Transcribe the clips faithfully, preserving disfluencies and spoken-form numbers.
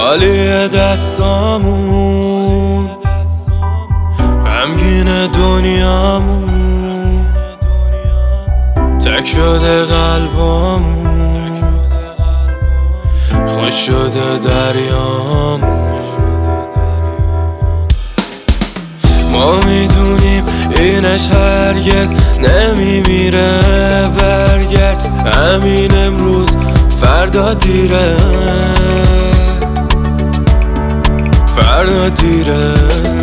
خالی دستامون، غمگین دنیامون، تک شده قلبامون، خوش شده دریامون. ما میدونیم اینش هرگز نمیمیره، برگرد همین امروز فردا دیره، فردا دیره.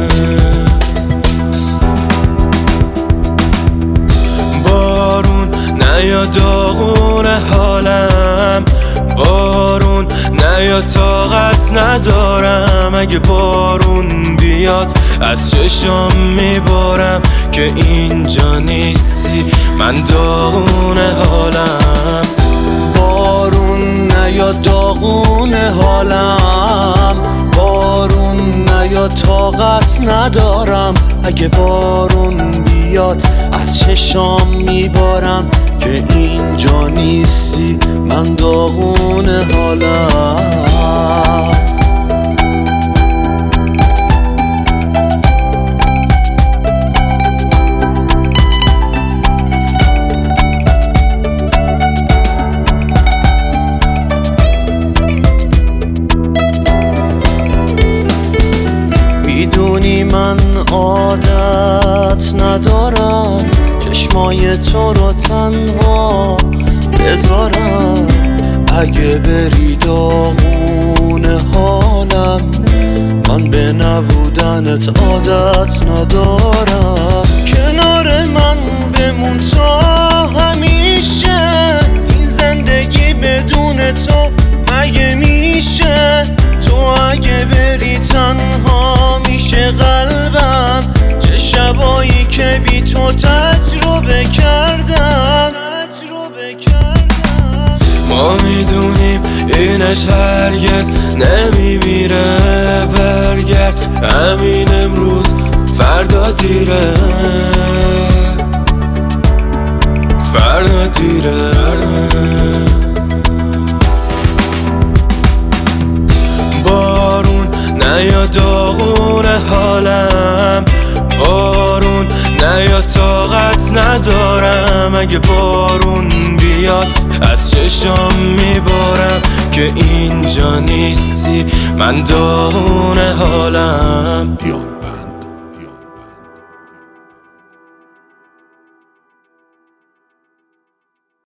بارون نیا داغون حالم، بارون نیا طاقت ندارم. اگه بارون بیاد از چشام میبارم که اینجا نیستی، من داغون حالم. بارون نیا داغون حالم، بارون نیا طاقت ندارم. اگه بارون بیاد از چشام میبارم که اینجا نیستی، من داغون حالم. میدونی من عادت ندارم چشمای تو رو تنها بذارم. اگه بری داغون حالم، من به نبودنت عادت ندارم. کنار من بمون تا همیشه، این زندگی بدون تو مگه میشه؟ تو اگه بری تنها میشه قلبم، چه شبایی که بی تو تجربه کردم، تجربه کردم. ما میدونیم اینش هرگز نمیمیره، برگرد همین امروز فردا دیره، فردا دیره. بارون نیا داغون حالم، بارون نیا طاقت ندارم. اگه بارون بیاد از چشام میبارم که اینجا نیستی، من داغون حالم.